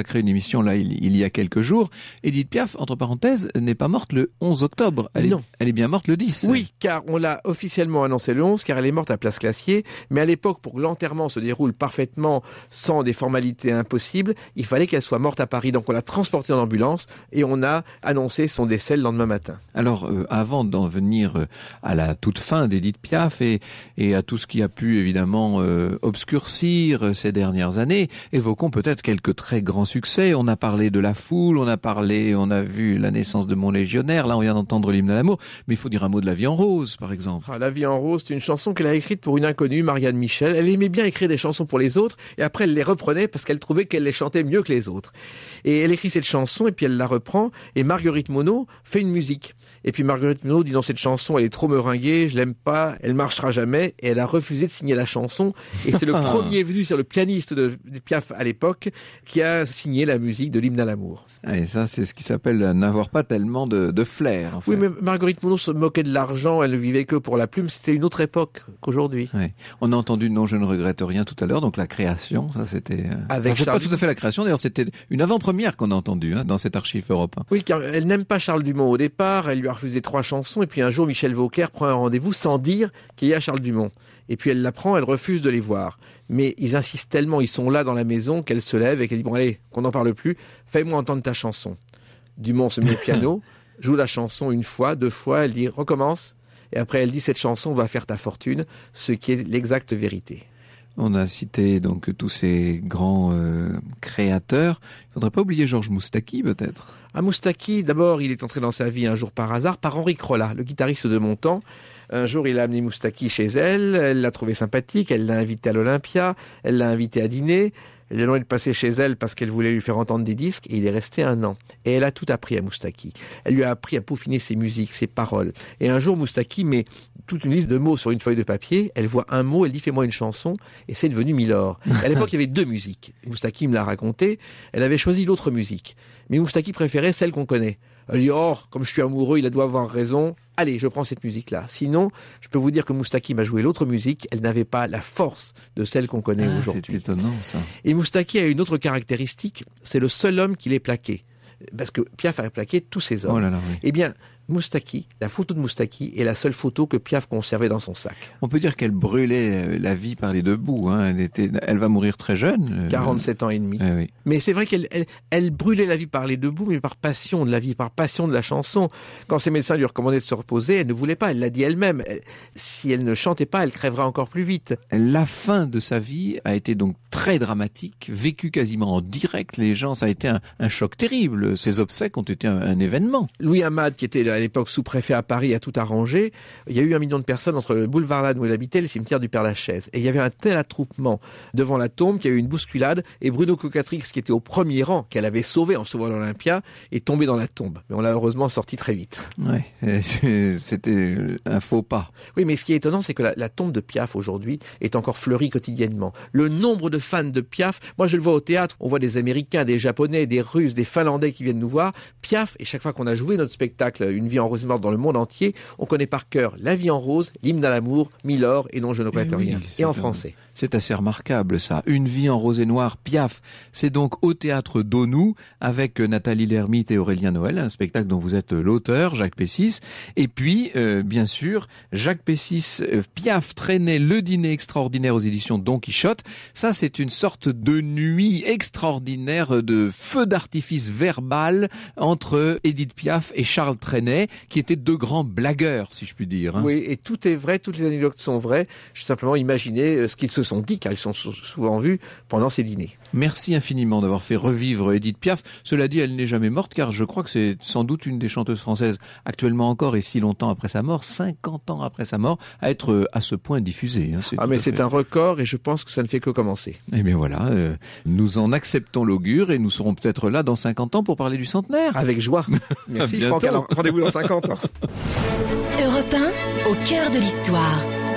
consacré une émission là il, il y a quelques jours. Edith Piaf, entre parenthèses, n'est pas morte le onze octobre. Elle non. Est, elle est bien morte le dix. Oui, car on l'a officiellement annoncé le onze, car elle est morte à Place Classier. Mais à l'époque, pour que l'enterrement se déroule parfaitement sans des formalités impossibles, il fallait qu'elle soit morte à Paris. Donc on l'a transportée en ambulance et on a annoncé son décès le lendemain matin. Alors, euh, avant d'en venir euh, à la toute fin d'Edith Piaf et, et à tout ce qui a pu évidemment euh, obscurcir euh, ces dernières années, évoquons peut-être quelques très grands succès. On a parlé de La Foule, on a parlé, on a vu La naissance de mon légionnaire, là on vient d'entendre l'hymne à l'amour, mais il faut dire un mot de La vie en rose, par exemple. Ah, La vie en rose, c'est une chanson qu'elle a écrite pour une inconnue, Marianne Michel. Elle aimait bien écrire des chansons pour les autres, et après elle les reprenait parce qu'elle trouvait qu'elle les chantait mieux que les autres. Et elle écrit cette chanson, et puis elle la reprend, et Marguerite Monod fait une musique. Et puis Marguerite Monod dit dans cette chanson, elle est trop meringuée, je l'aime pas, elle marchera jamais, et elle a refusé de signer la chanson. Et c'est le premier venu sur le pianiste de, de Piaf à l'époque qui a signé la musique de l'hymne à l'amour. Et ça, c'est ce qui s'appelle n'avoir pas tellement de, de flair. En fait. Oui, mais Marguerite Monod se moquait de l'argent, elle ne vivait que pour la plume, c'était une autre époque qu'aujourd'hui. Oui. On a entendu Non, je ne regrette rien tout à l'heure, donc la création, ça c'était... Avec enfin, c'est Charles... pas tout à fait la création, d'ailleurs c'était une avant-première qu'on a entendue hein, dans cet archive Europe un. Oui, car elle n'aime pas Charles Dumont au départ, elle lui a refusé trois chansons, et puis un jour Michel Vauquer prend un rendez-vous sans dire qu'il y a Charles Dumont. Et puis elle l'apprend, elle refuse de les voir. Mais ils insistent tellement, ils sont là dans la maison, qu'elle se lève et qu'elle dit « Bon allez, qu'on n'en parle plus, fais-moi entendre ta chanson ». Dumont se met au piano, joue la chanson une fois, deux fois, elle dit « Recommence ». Et après elle dit « Cette chanson va faire ta fortune », ce qui est l'exacte vérité. On a cité donc tous ces grands euh, créateurs. Il faudrait pas oublier Georges Moustaki peut-être. Ah, Moustaki, d'abord, il est entré dans sa vie un jour par hasard par Henri Crolla, le guitariste de mon temps. Un jour, il a amené Moustaki chez elle, elle l'a trouvé sympathique, elle l'a invité à l'Olympia, elle l'a invité à dîner. Elle est loin de passer chez elle parce qu'elle voulait lui faire entendre des disques et il est resté un an. Et elle a tout appris à Moustaki. Elle lui a appris à peaufiner ses musiques, ses paroles. Et un jour, Moustaki met toute une liste de mots sur une feuille de papier. Elle voit un mot, elle dit « Fais-moi une chanson » et c'est devenu Milord. À l'époque, il y avait deux musiques. Moustaki me l'a raconté. Elle avait choisi l'autre musique. Mais Moustaki préférait celle qu'on connaît. Elle dit « Oh, comme je suis amoureux, il doit avoir raison. Allez, je prends cette musique-là. » Sinon, je peux vous dire que Moustaki m'a joué l'autre musique. Elle n'avait pas la force de celle qu'on connaît ah, aujourd'hui. C'est étonnant, ça. Et Moustaki a une autre caractéristique. C'est le seul homme qui l'ait plaqué. Parce que Piaf a plaqué tous ses hommes. Oh là là, oui. Eh bien, Moustaki, la photo de Moustaki est la seule photo que Piaf conservait dans son sac. On peut dire qu'elle brûlait la vie par les deux bouts. Hein. Elle était, elle va mourir très jeune. quarante-sept ans et demi. Eh oui. Mais c'est vrai qu'elle elle, elle brûlait la vie par les deux bouts, mais par passion de la vie, par passion de la chanson. Quand ses médecins lui recommandaient de se reposer, elle ne voulait pas. Elle l'a dit elle-même. Elle, si elle ne chantait pas, elle crèverait encore plus vite. La fin de sa vie a été donc très dramatique, vécue quasiment en direct. Les gens, ça a été un, un choc terrible. Ses obsèques ont été un, un événement. Louis Hamad, qui était à l'époque sous-préfet à Paris, a tout arrangé. Il y a eu un million de personnes entre le boulevard Lannes où elle habitait et le cimetière du Père-Lachaise. Et il y avait un tel attroupement devant la tombe qu'il y a eu une bousculade et Bruno Cocatrix, qui était au premier rang, qu'elle avait sauvé en sauvant l'Olympia, est tombé dans la tombe. Mais on l'a heureusement sorti très vite. Ouais, c'était un faux pas. Oui, mais ce qui est étonnant, c'est que la, la tombe de Piaf aujourd'hui est encore fleurie quotidiennement. Le nombre de fans de Piaf, moi je le vois au théâtre, on voit des Américains, des Japonais, des Russes, des Finlandais qui viennent nous voir. Piaf, et chaque fois qu'on a joué notre spectacle Une vie en rose et morte dans le monde entier, on connaît par cœur La vie en rose, l'hymne à l'amour, Milord et Non je ne regrette oui, rien. Et en français. C'est assez remarquable ça. Une vie en rose et noir, Piaf. C'est donc au théâtre d'Aunoux avec Nathalie Lermite et Aurélien Noël, un spectacle dont vous êtes l'auteur, Jacques Pessis. Et puis, euh, bien sûr, Jacques Pessis, euh, Piaf traînait le dîner extraordinaire aux éditions Don Quichotte. Ça, c'est une sorte de nuit extraordinaire de feu d'artifice verbal entre Édith Piaf et Charles Trenet, qui étaient deux grands blagueurs, si je puis dire. Hein. Oui, et tout est vrai, toutes les anecdotes sont vraies. Je simplement imaginer ce qu'ils se sont dit, car ils sont souvent vus pendant ces dîners. Merci infiniment d'avoir fait revivre Édith Piaf. Cela dit, elle n'est jamais morte, car je crois que c'est sans doute une des chanteuses françaises actuellement encore, et si longtemps après sa mort, cinquante ans après sa mort, à être à ce point diffusée. Hein, ah mais c'est fait un record, et je pense que ça ne fait que commencer. Eh bien voilà, euh, nous en acceptons l'augure, et nous serons peut-être là dans cinquante ans pour parler du centenaire. Avec joie. Merci Franck, alors rendez-vous dans cinquante ans. Europe un, au cœur de l'histoire.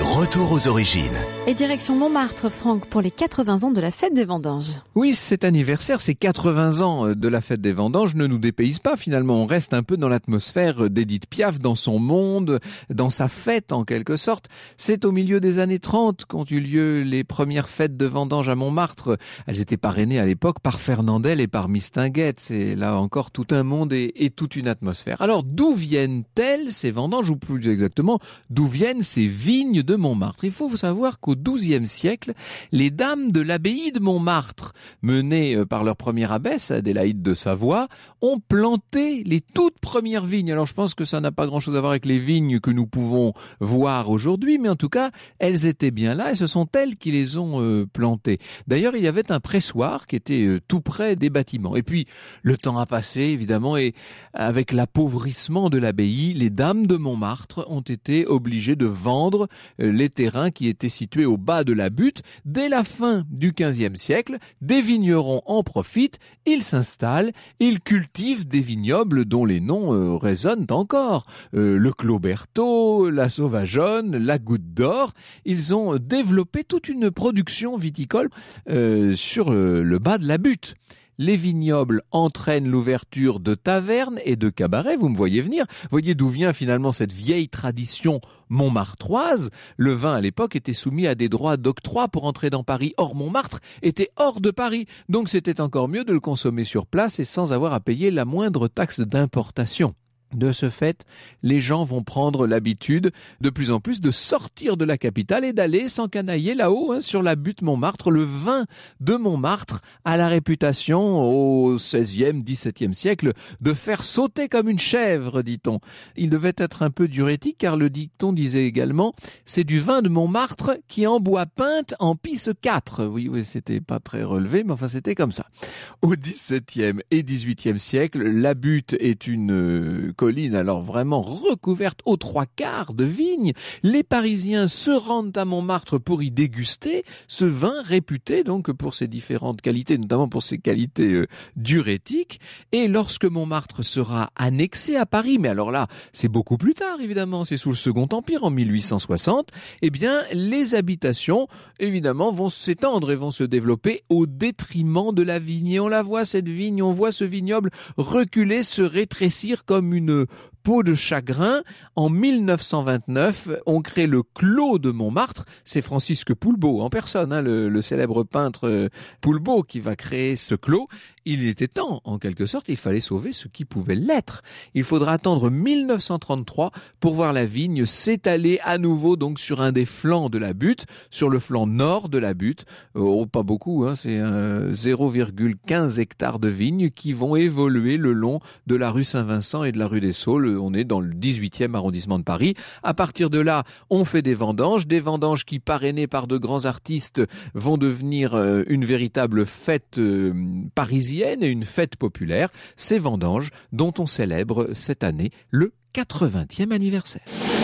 Retour aux origines. Et direction Montmartre, Franck, pour les quatre-vingts ans de la fête des vendanges. Oui, cet anniversaire, ces quatre-vingts ans de la fête des vendanges ne nous dépaysent pas finalement. On reste un peu dans l'atmosphère d'Édith Piaf, dans son monde, dans sa fête en quelque sorte. C'est au milieu des années trente qu'ont eu lieu les premières fêtes de vendanges à Montmartre. Elles étaient parrainées à l'époque par Fernandel et par Mistinguett. C'est là encore tout un monde et, et toute une atmosphère. Alors d'où viennent-elles ces vendanges, ou plus exactement, d'où viennent ces vignes de Montmartre? Il faut savoir qu'au douzième siècle, les dames de l'abbaye de Montmartre, menées par leur première abbesse, Adélaïde de Savoie, ont planté les toutes premières vignes. Alors je pense que ça n'a pas grand-chose à voir avec les vignes que nous pouvons voir aujourd'hui, mais en tout cas, elles étaient bien là et ce sont elles qui les ont euh, plantées. D'ailleurs, il y avait un pressoir qui était euh, tout près des bâtiments. Et puis, le temps a passé, évidemment, et avec l'appauvrissement de l'abbaye, les dames de Montmartre ont été obligées de vendre euh, les terrains qui étaient situés au bas de la butte. Dès la fin du quinzième siècle, des vignerons en profitent, ils s'installent, ils cultivent des vignobles dont les noms euh, résonnent encore. Euh, le Clos Berthaud, la Sauvageonne, la Goutte d'Or. Ils ont développé toute une production viticole euh, sur euh, le bas de la butte. Les vignobles entraînent l'ouverture de tavernes et de cabarets, vous me voyez venir. Voyez d'où vient finalement cette vieille tradition montmartroise. Le vin à l'époque était soumis à des droits d'octroi pour entrer dans Paris. Or Montmartre était hors de Paris, donc c'était encore mieux de le consommer sur place et sans avoir à payer la moindre taxe d'importation. De ce fait, les gens vont prendre l'habitude de plus en plus de sortir de la capitale et d'aller s'encanailler là-haut, hein, sur la butte Montmartre. Le vin de Montmartre a la réputation au seizième, dix-septième siècle de faire sauter comme une chèvre, dit-on. Il devait être un peu diurétique car le dicton disait également « c'est du vin de Montmartre qui en boit pinte en pisse quatre ». Oui, oui, c'était pas très relevé, mais enfin c'était comme ça. Au dix-septième et dix-huitième siècle, la butte est une euh, colline alors vraiment recouverte aux trois quarts de vignes. Les Parisiens se rendent à Montmartre pour y déguster ce vin réputé donc pour ses différentes qualités, notamment pour ses qualités euh, diurétiques. Et lorsque Montmartre sera annexé à Paris, mais alors là, c'est beaucoup plus tard évidemment, c'est sous le Second Empire en mille huit cent soixante, eh bien les habitations évidemment vont s'étendre et vont se développer au détriment de la vigne. Et on la voit cette vigne, on voit ce vignoble reculer, se rétrécir comme une peau de chagrin. En mille neuf cent vingt-neuf, on crée le Clos de Montmartre. C'est Francisque Poulbeau en personne, hein, le, le célèbre peintre Poulbeau qui va créer ce clos. Il était temps, en quelque sorte, il fallait sauver ce qui pouvait l'être. Il faudra attendre mille neuf cent trente-trois pour voir la vigne s'étaler à nouveau donc sur un des flancs de la butte, sur le flanc nord de la butte. Oh, pas beaucoup, hein, c'est euh, zéro virgule quinze hectares de vignes qui vont évoluer le long de la rue Saint-Vincent et de la rue des Saules. On est dans le dix-huitième arrondissement de Paris. À partir de là, on fait des vendanges, des vendanges qui, parrainées par de grands artistes, vont devenir euh, une véritable fête euh, parisienne et une fête populaire, ces vendanges dont on célèbre cette année le quatre-vingtième anniversaire.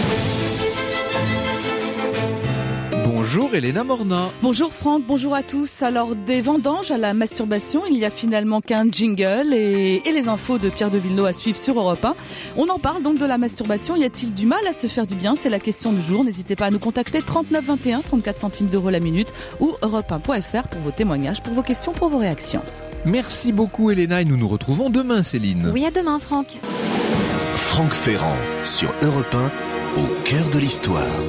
Bonjour Elena Morna. Bonjour Franck, bonjour à tous. Alors des vendanges à la masturbation, il y a finalement qu'un jingle et, et les infos de Pierre de Villeneuve à suivre sur Europe un. On en parle donc de la masturbation, y a-t-il du mal à se faire du bien? C'est la question du jour, n'hésitez pas à nous contacter trente-neuf vingt et un, trente-quatre centimes d'euros la minute ou europe un point f r pour vos témoignages, pour vos questions, pour vos réactions. Merci beaucoup Elena et nous nous retrouvons demain Céline. Oui, à demain Franck. Franck Ferrand sur Europe un, au cœur de l'histoire.